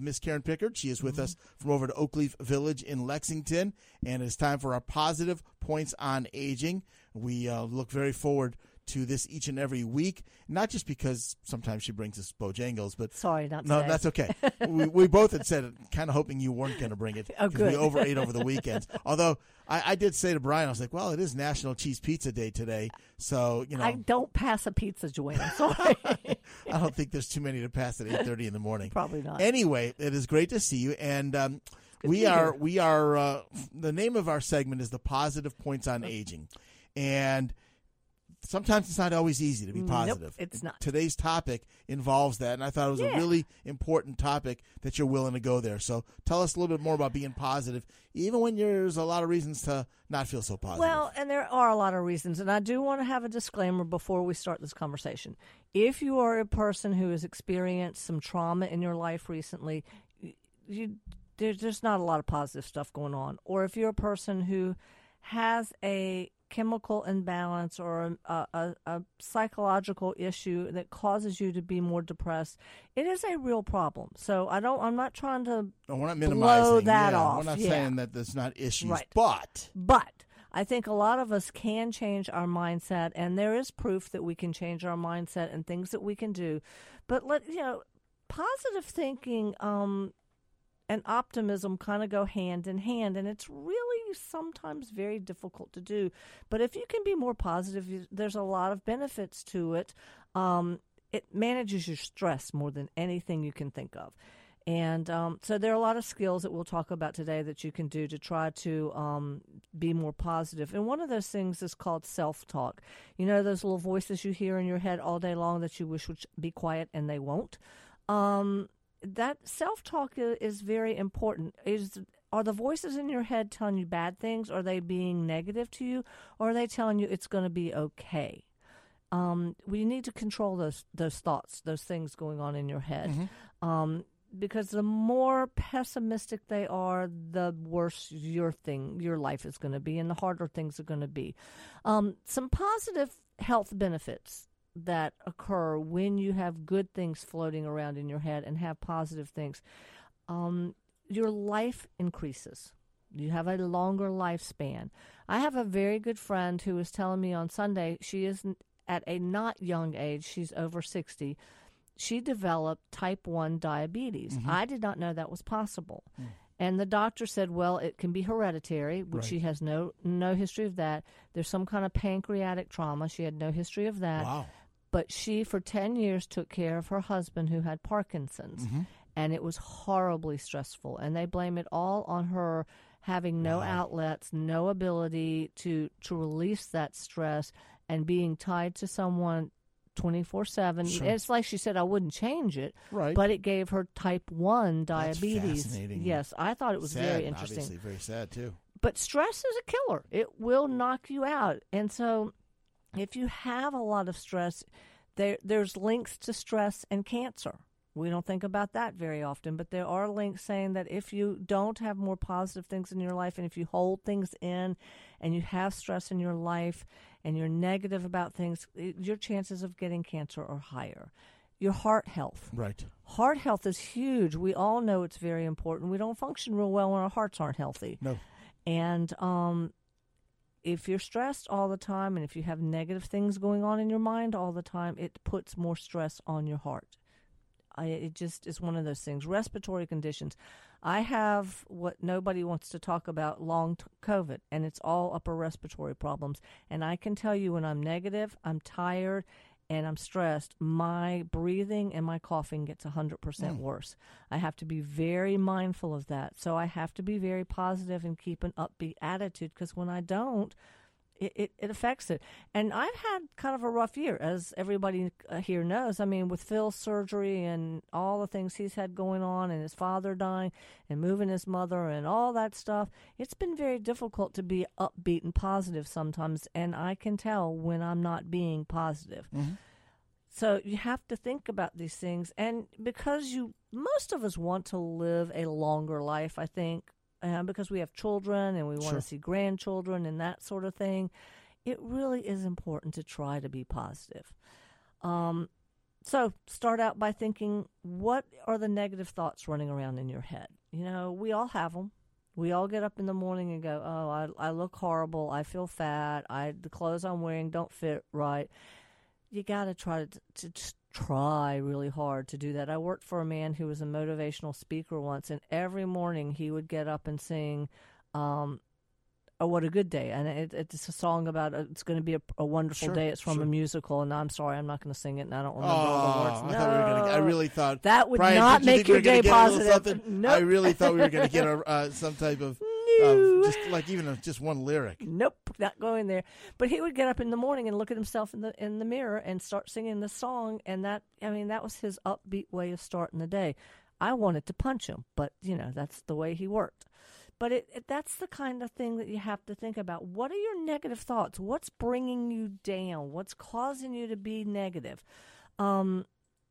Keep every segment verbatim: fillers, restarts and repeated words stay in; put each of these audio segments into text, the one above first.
have Miss Karen Pickard. She is with mm-hmm. us from over at Oakleaf Village in Lexington, and it's time for our positive points on aging. We uh, look very forward to this each and every week, not just because sometimes she brings us Bojangles, but sorry, not no, today. That's okay. we, we both had said it, kind of hoping you weren't going to bring it because oh, good. we overate over the weekends. Although I, I did say to Brian, I was like, well, it is National Cheese Pizza Day today, so you know I don't pass a pizza, Joanne. Sorry. I don't think there's too many to pass at eight thirty in the morning. Probably not. Anyway, it is great to see you, and um, we are we are uh, the name of our segment is the Positive Points on Aging, and sometimes it's not always easy to be positive. Nope, it's not. Today's topic involves that, and I thought it was yeah. a really important topic that you're willing to go there. So tell us a little bit more about being positive, even when there's a lot of reasons to not feel so positive. Well, and there are a lot of reasons, and I do want to have a disclaimer before we start this conversation. If you are a person who has experienced some trauma in your life recently, you, there's just not a lot of positive stuff going on. Or if you're a person who has a chemical imbalance or a, a, a psychological issue that causes you to be more depressed, it is a real problem. So I don't. I'm not trying to no, we're not blow minimizing that yeah, off. We're not yeah. saying that there's not issues, right. but but I think a lot of us can change our mindset, and there is proof that we can change our mindset and things that we can do. But let you know, positive thinking. Um, and optimism kind of go hand in hand, and it's really sometimes very difficult to do. But if you can be more positive, there's a lot of benefits to it. Um, it manages your stress more than anything you can think of. And um, so there are a lot of skills that we'll talk about today that you can do to try to um, be more positive. And one of those things is called self-talk. You know those little voices you hear in your head all day long that you wish would be quiet and they won't? Um That self-talk is very important. Is are the voices in your head telling you bad things? Are they being negative to you? Or are they telling you it's going to be okay? Um, we need to control those those thoughts, those things going on in your head. Mm-hmm. Um, because the more pessimistic they are, the worse your thing, your life is going to be, and the harder things are going to be. Um, some positive health benefits that occur when you have good things floating around in your head and have positive things. Um, your life increases. You have a longer lifespan. I have a very good friend who was telling me on Sunday, she is at a not young age, she's over sixty, she developed type one diabetes. Mm-hmm. I did not know that was possible. Mm. And the doctor said, well, it can be hereditary, which right. she has no no history of that. There's some kind of pancreatic trauma. She had no history of that. Wow. But she, for ten years, took care of her husband who had Parkinson's, mm-hmm. and it was horribly stressful. And they blame it all on her having no wow. outlets, no ability to, to release that stress, and being tied to someone twenty-four seven. Sure. It's like she said, I wouldn't change it, right. but it gave her type one diabetes. That's fascinating. Yes, I thought it was sad, very interesting. Obviously, very sad, too. But stress is a killer. It will knock you out. And so if you have a lot of stress, there there's links to stress and cancer. We don't think about that very often, but there are links saying that if you don't have more positive things in your life, and if you hold things in and you have stress in your life and you're negative about things, your chances of getting cancer are higher. Your heart health. Right. Heart health is huge. We all know it's very important. We don't function real well when our hearts aren't healthy. No. And um if you're stressed all the time and if you have negative things going on in your mind all the time, it puts more stress on your heart. I, it just is one of those things. Respiratory conditions. I have what nobody wants to talk about, long t- COVID, and it's all upper respiratory problems. And I can tell you when I'm negative, I'm tired, and I'm stressed, my breathing and my coughing gets one hundred percent mm. worse. I have to be very mindful of that. So I have to be very positive and keep an upbeat attitude, because when I don't, it, it, it affects it. And I've had kind of a rough year, as everybody here knows. I mean, with Phil's surgery and all the things he's had going on, and his father dying and moving his mother and all that stuff, it's been very difficult to be upbeat and positive sometimes, and I can tell when I'm not being positive. Mm-hmm. So you have to think about these things, and because you, most of us want to live a longer life, I think, uh, because we have children and we want sure. to see grandchildren and that sort of thing, it really is important to try to be positive. Um, so start out by thinking, what are the negative thoughts running around in your head? You know, we all have them. We all get up in the morning and go, oh, I, I look horrible. I feel fat. I the clothes I'm wearing don't fit right. You got to try to, to just try really hard to do that. I worked for a man who was a motivational speaker once, and every morning he would get up and sing, um, "Oh, what a good day!" And it, it's a song about uh, it's going to be a, a wonderful Sure, day. It's from sure. a musical, and I'm sorry, I'm not going to sing it, and I don't remember all Oh, the words. I No, thought we were going to. I really thought that would Brian, not did you make think we your were gonna day get a little positive. something? Nope. I really thought we were going to get a, uh, some type of No. uh, just like even a, just one lyric. Nope, not going there. But he would get up in the morning and look at himself in the in the mirror and start singing the song, and that I mean that was his upbeat way of starting the day. I wanted to punch him, but you know that's the way he worked. But it, it that's the kind of thing that you have to think about. What are your negative thoughts? What's bringing you down? What's causing you to be negative? Um,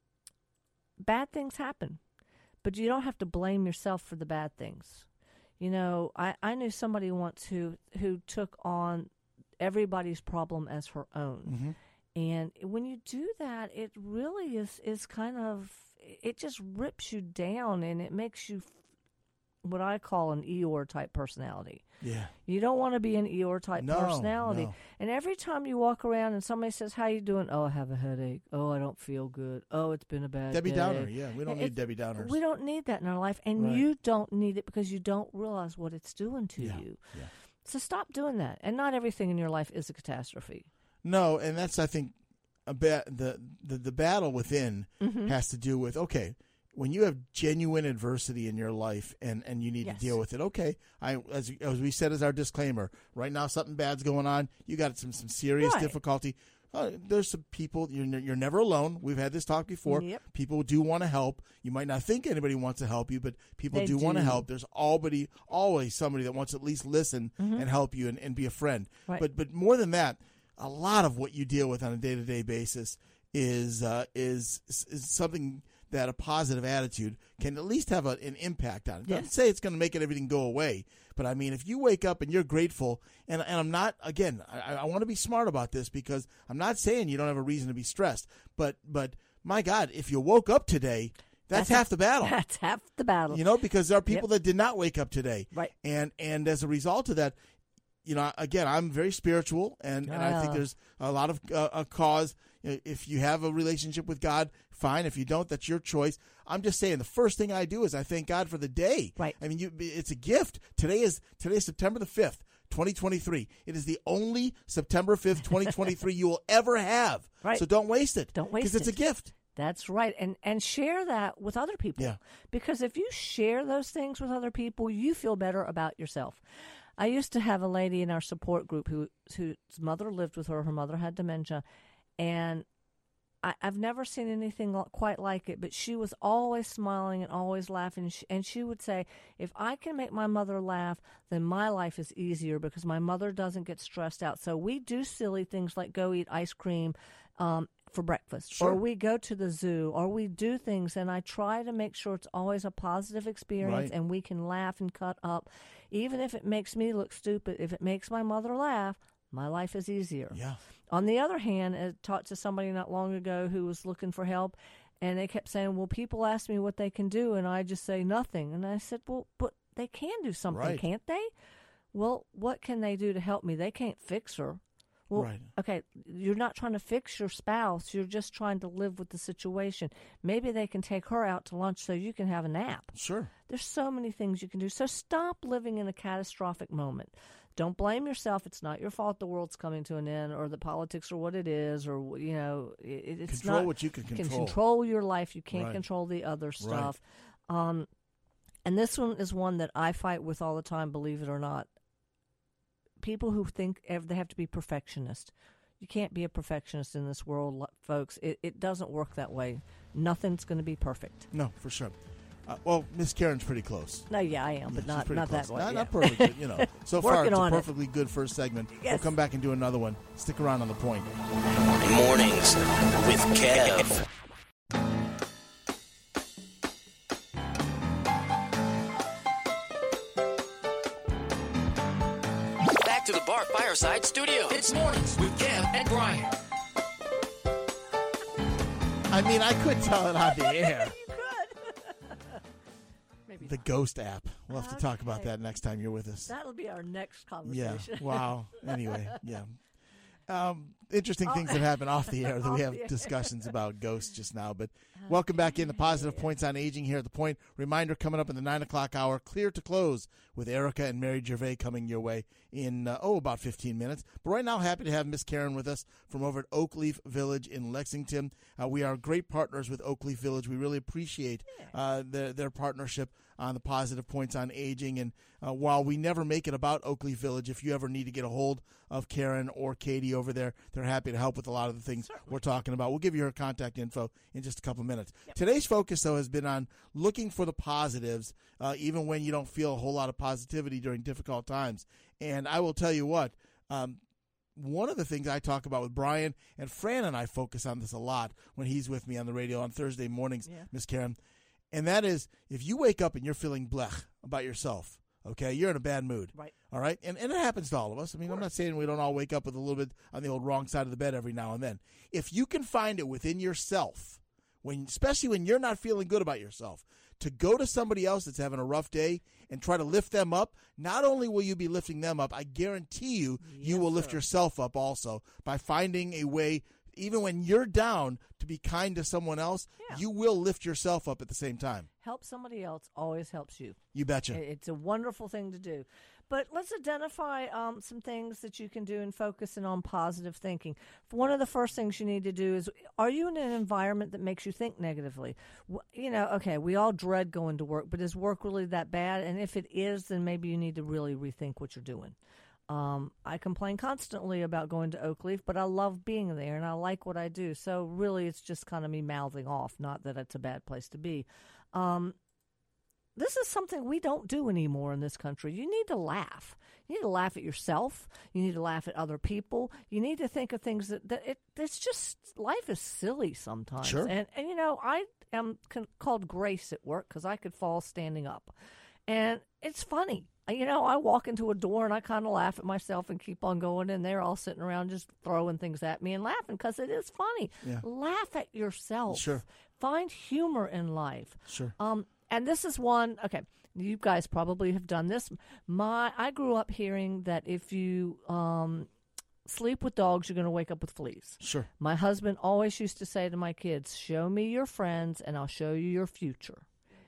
bad things happen, but you don't have to blame yourself for the bad things. You know, I, I knew somebody once who, who took on everybody's problem as her own. Mm-hmm. And when you do that, it really is, is kind of, it just rips you down and it makes you what I call an Eeyore type personality. Yeah. You don't want to be an Eeyore type no, personality. No. And every time you walk around and somebody says, how you doing? Oh, I have a headache. Oh, I don't feel good. Oh, it's been a bad Debbie day. Downer, yeah. We don't it, need Debbie Downers. We don't need that in our life. And right. you don't need it because you don't realize what it's doing to yeah. you. Yeah. So stop doing that. And not everything in your life is a catastrophe. No, and that's, I think, a ba- the, the, the battle within mm-hmm. has to do with, okay, when you have genuine adversity in your life and, and you need yes. to deal with it, okay, I as, as we said as our disclaimer, right now something bad's going on. You got some, some serious right. difficulty. Uh, there's some people, you're, you're never alone. We've had this talk before. Yep. People do want to help. You might not think anybody wants to help you, but people do, do want to help. There's already, always somebody that wants to at least listen mm-hmm. and help you and, and be a friend. Right. But but more than that, a lot of what you deal with on a day-to-day basis is uh, is, is something that a positive attitude can at least have a, an impact on it. Yes. Don't say it's going to make everything go away, but I mean, if you wake up and you're grateful, and, and I'm not, again, I, I want to be smart about this because I'm not saying you don't have a reason to be stressed, but but my God, if you woke up today, that's, that's half the battle. That's half the battle. You know, because there are people yep. that did not wake up today. Right. And, and as a result of that, you know, again, I'm very spiritual, and, and I think there's a lot of uh, a cause. If you have a relationship with God, fine. If you don't, that's your choice. I'm just saying the first thing I do is I thank God for the day. Right. I mean, you, it's a gift. Today is today is September the fifth, twenty twenty-three. It is the only September fifth, twenty twenty-three you will ever have. Right. So don't waste it. Don't waste it. Because it's a gift. That's right. And and share that with other people. Yeah. Because if you share those things with other people, you feel better about yourself. I used to have a lady in our support group who whose mother lived with her. Her mother had dementia. And I, I've never seen anything quite like it, but she was always smiling and always laughing. And she, and she would say, if I can make my mother laugh, then my life is easier because my mother doesn't get stressed out. So we do silly things like go eat ice cream um, for breakfast, sure. or we go to the zoo, or we do things, and I try to make sure it's always a positive experience, right. and we can laugh and cut up. Even if it makes me look stupid, if it makes my mother laugh, my life is easier. Yeah. On the other hand, I talked to somebody not long ago who was looking for help, and they kept saying, well, people ask me what they can do, and I just say nothing. And I said, well, but they can do something, right. can't they? Well, what can they do to help me? They can't fix her. Well, right. okay, you're not trying to fix your spouse. You're just trying to live with the situation. Maybe they can take her out to lunch so you can have a nap. Sure. There's so many things you can do. So stop living in a catastrophic moment. Don't blame yourself. It's not your fault the world's coming to an end or the politics or what it is or, you know, it, it's control not. what you can control. Can control your life. You can't right. control the other stuff. Right. Um, and this one is one that I fight with all the time, believe it or not. People who think they have to be perfectionist. You can't be a perfectionist in this world, folks. It, it doesn't work that way. Nothing's going to be perfect. No, for sure. Uh, well, Miss Karen's pretty close. No, yeah, I am, but yeah, not not close. that way. Not, yeah. not perfect, but, you know. So far, it's a on perfectly it. good first segment. Yes. We'll come back and do another one. Stick around on The Point. Mornings with Kev. Back to the Bar Fireside Studio. It's Mornings with Kev and Brian. I mean, I could tell it on the air. You could. Maybe The not. Ghost app. We'll have to talk about Okay. that next time you're with us. That'll be our next Yeah. conversation. Wow. Anyway, yeah. Um, interesting Oh. things that happen off the air that we Off have the air. discussions about ghosts just now. But welcome back in to Positive Points on Aging here at The Point. Reminder coming up in the nine o'clock hour, Clear to Close with Erica and Mary Gervais coming your way in, uh, oh, about fifteen minutes. But right now, happy to have Miss Karen with us from over at Oakleaf Village in Lexington. Uh, we are great partners with Oakleaf Village. We really appreciate uh, their, their partnership on the Positive Points on Aging. And uh, while we never make it about Oakleaf Village, if you ever need to get a hold of Karen or Katie over there, they're happy to help with a lot of the things Certainly. we're talking about. We'll give you her contact info in just a couple minutes. Yep. Today's focus, though, has been on looking for the positives, uh, even when you don't feel a whole lot of positivity during difficult times. And I will tell you what, um, one of the things I talk about with Brian, and Fran and I focus on this a lot when he's with me on the radio on Thursday mornings, Yeah. Miss Karen, and that is if you wake up and you're feeling blech about yourself, okay, you're in a bad mood. Right. All right? And, and it happens to all of us. I mean, I'm not saying we don't all wake up with a little bit on the old wrong side of the bed every now and then. If you can find it within yourself, when especially when you're not feeling good about yourself, to go to somebody else that's having a rough day and try to lift them up, not only will you be lifting them up, I guarantee you, you Yes, will lift sir. yourself up also by finding a way, even when you're down, to be kind to someone else. Yeah. You will lift yourself up at the same time. Help somebody else always helps you. You betcha. It- It's a wonderful thing to do. But let's identify um, some things that you can do in focusing on positive thinking. One of the first things you need to do is, are you in an environment that makes you think negatively? W- You know, okay, we all dread going to work, but is work really that bad? And if it is, then maybe you need to really rethink what you're doing. Um, I complain constantly about going to Oakleaf, but I love being there and I like what I do. So really, it's just kind of me mouthing off, not that it's a bad place to be. Um, This is something we don't do anymore in this country. You need to laugh. You need to laugh at yourself. You need to laugh at other people. You need to think of things that, that it, it's just, life is silly sometimes. Sure. And, and you know, I am con- called Grace at work because I could fall standing up. And it's funny. You know, I walk into a door and I kind of laugh at myself and keep on going, and they're all sitting around just throwing things at me and laughing because it is funny. Yeah. Laugh at yourself. Sure. Find humor in life. Sure. Um, and this is one, okay, you guys probably have done this. My, I grew up hearing that if you um, sleep with dogs, you're going to wake up with fleas. Sure. My husband always used to say to my kids, show me your friends and I'll show you your future.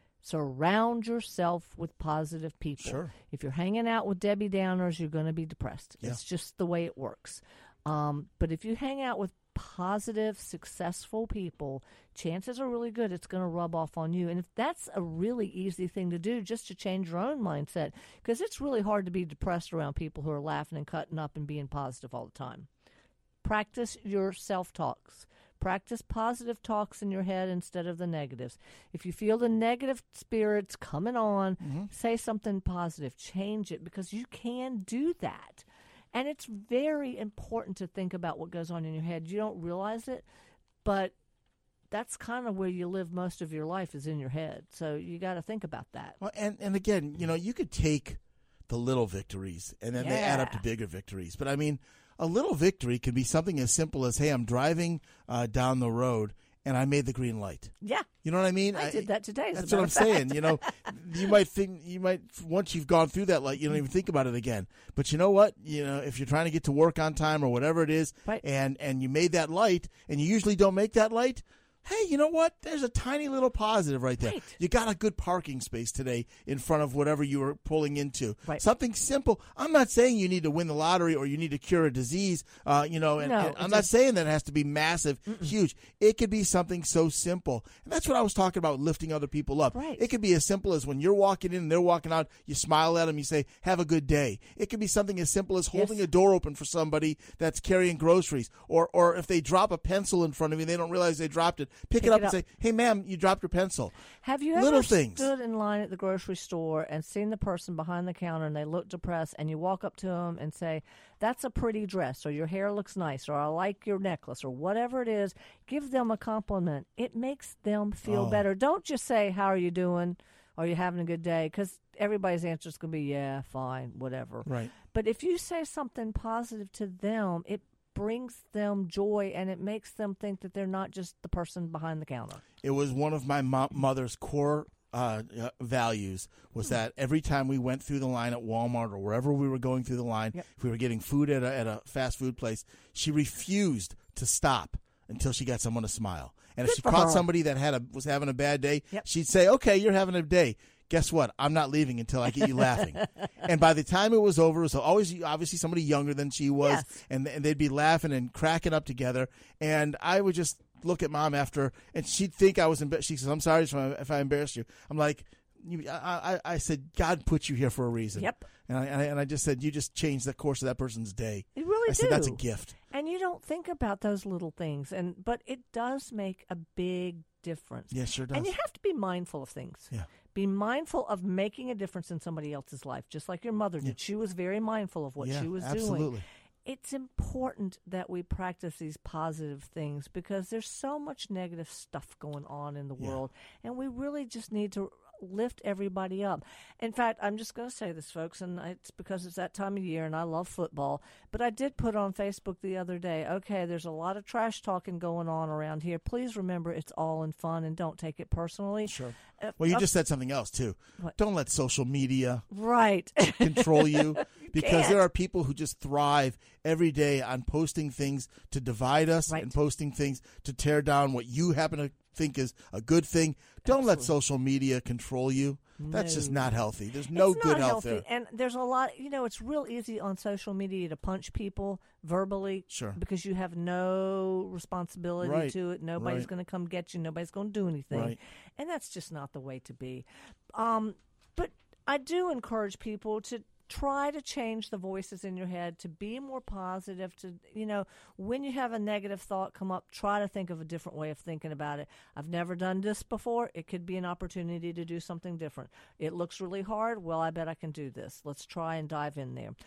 Surround yourself with positive people. Sure. If you're hanging out with Debbie Downers, you're going to be depressed. Yeah. It's just the way it works. Um, but if you hang out with positive, successful people, chances are really good it's going to rub off on you. And if that's a really easy thing to do, just to change your own mindset, because it's really hard to be depressed around people who are laughing and cutting up and being positive all the time. Practice your self-talks. Practice positive talks in your head instead of the negatives. If you feel the negative spirits coming on, Mm-hmm. say something positive. Change it, because you can do that. And it's very important to think about what goes on in your head. You don't realize it, but that's kind of where you live most of your life, is in your head. So you got to think about that. Well, and, and again, you know, you could take the little victories and then they add up to Yeah. bigger victories. But I mean, a little victory could be something as simple as, hey, I'm driving uh, down the road and I made the green light. Yeah. You know what I mean? I did that today. as a That's matter what I'm of fact. saying. You know, you might think, you might, once you've gone through that light, you don't even think about it again. But you know what? You know, if you're trying to get to work on time or whatever it is, Right. and, and you made that light, and you usually don't make that light, hey, you know what? There's a tiny little positive right there. Right. You got a good parking space today in front of whatever you were pulling into. Right. Something simple. I'm not saying you need to win the lottery or you need to cure a disease, uh, you know, and, No, and I'm it not just- saying that it has to be massive, huge. It could be something so simple. And that's what I was talking about, lifting other people up. Right. It could be as simple as when you're walking in and they're walking out, you smile at them, you say, have a good day. It could be something as simple as holding Yes. a door open for somebody that's carrying groceries. Or, or if they drop a pencil in front of you and they don't realize they dropped it, pick, Pick it up it and up. say, hey, ma'am, you dropped your pencil. Have you ever Little things. stood in line at the grocery store and seen the person behind the counter and they look depressed, and you walk up to them and say, that's a pretty dress, or your hair looks nice, or I like your necklace, or whatever it is? Give them a compliment. It makes them feel Oh. better. Don't just say, how are you doing? Are you having a good day? Because everybody's answer is going to be, yeah, fine, whatever. Right. But if you say something positive to them, it brings them joy, and it makes them think that they're not just the person behind the counter. It was one of my mo- mother's core uh, uh, values was Hmm. that every time we went through the line at Walmart or wherever we were going through the line, Yep. if we were getting food at a, at a fast food place, she refused to stop until she got someone to smile. And if Good she for caught her. somebody that had a was having a bad day, Yep. she'd say, "Okay, you're having a day. Guess what? I'm not leaving until I get you laughing." And by the time it was over, it was always obviously somebody younger than she was, Yes. and, and they'd be laughing and cracking up together. And I would just look at Mom after, and she'd think I was embarrassed. She says, "I'm sorry if I, if I embarrassed you." I'm like, you, I, I, I said, "God put you here for a reason." Yep. And I, and I and I just said, "You just changed the course of that person's day." You really I do. said, "That's a gift." And you don't think about those little things, and but it does make a big difference. Yeah, sure does. And you have to be mindful of things. Yeah. Be mindful of making a difference in somebody else's life, just like your mother did. Yeah. She was very mindful of what yeah, she was absolutely. doing. It's important that we practice these positive things because there's so much negative stuff going on in the Yeah. world, and we really just need to lift everybody up. In fact, I'm just going to say this, folks, and it's because it's that time of year and I love football, but I did put on Facebook the other day, okay, there's a lot of trash talking going on around here. Please remember it's all in fun and don't take it personally. Sure. Uh, Well, you uh, just said something else, too. What? Don't let social media Right. control you because can't. there are people who just thrive every day on posting things to divide us Right. and posting things to tear down what you happen to think is a good thing. Don't let Absolutely. social media control you. That's just No. not healthy. There's no It's good not health healthy. there. And there's a lot, you know, it's real easy on social media to punch people verbally. Sure. Because you have no responsibility Right. to it. Nobody's Right. going to come get you. Nobody's going to do anything. Right. And that's just not the way to be. Um, but I do encourage people to try to change the voices in your head, to be more positive, to, you know, when you have a negative thought come up, try to think of a different way of thinking about it. I've never done this before. It could be an opportunity to do something different. It looks really hard. Well, I bet I can do this. Let's try and dive in there.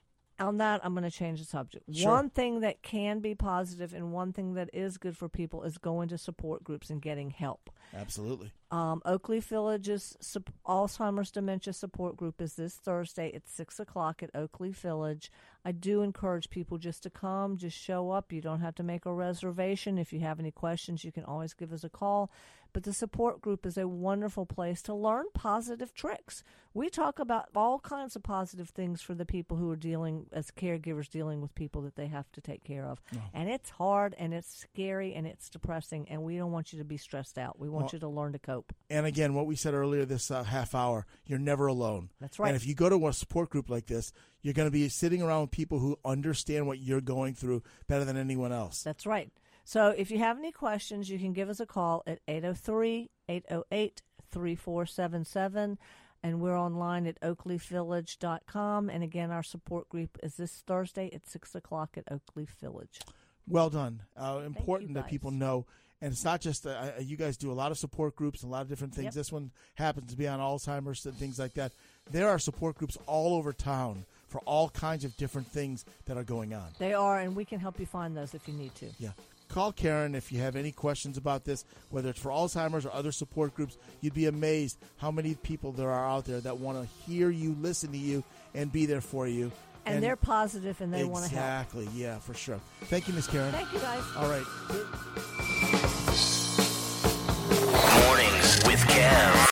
On that, I'm going to change the subject. Sure. One thing that can be positive and one thing that is good for people is going to support groups and getting help. Absolutely. Um, Oakleaf Village's sup- Alzheimer's Dementia Support Group is this Thursday at six o'clock at Oakleaf Village. I do encourage people just to come, just show up. You don't have to make a reservation. If you have any questions, you can always give us a call. But the support group is a wonderful place to learn positive tricks. We talk about all kinds of positive things for the people who are dealing, as caregivers, dealing with people that they have to take care of. Oh. And it's hard, and it's scary, and it's depressing, and we don't want you to be stressed out. We want Well, you to learn to cope. And again, what we said earlier this uh, half hour, you're never alone. That's right. And if you go to a support group like this, you're going to be sitting around with people who understand what you're going through better than anyone else. That's right. So if you have any questions, you can give us a call at eight oh three, eight oh eight, three four seven seven. And we're online at oakleaf village dot com. And again, our support group is this Thursday at six o'clock at Oakleaf Village. Well done. Uh, important that guys. people know. And it's not just, uh, you guys do a lot of support groups, a lot of different things. Yep. This one happens to be on Alzheimer's and things like that. There are support groups all over town for all kinds of different things that are going on. They are, and we can help you find those if you need to. Yeah. Call Karen if you have any questions about this, whether it's for Alzheimer's or other support groups. You'd be amazed how many people there are out there that want to hear you, listen to you, and be there for you. And, they're positive and they want to help. Exactly. Yeah, for sure. Thank you, Miss Karen. Thank you, guys. All right. Mornings with Kev.